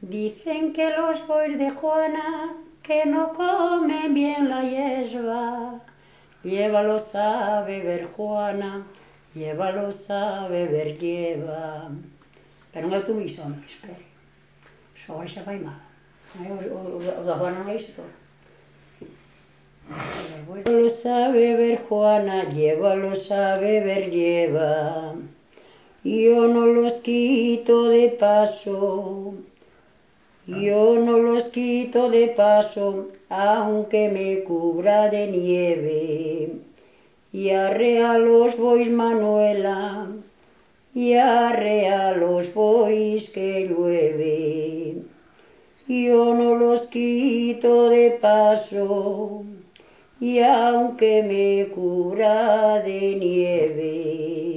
Dicen que los bois de Juana que no comen bien la hierba. Llévalos a beber, Juana, llévalos a beber, lleva. Pero non é tu iso, espera. Só xa vai mal. O da Juana non é isto. Llévalos a beber, Juana, llévalos a beber, lleva. Yo no los quito de paso, yo no los quito de paso, aunque me cubra de nieve. Y arrea los bois, Manuela, y arrea los bois que llueve. Yo no los quito de paso, y aunque me cubra de nieve.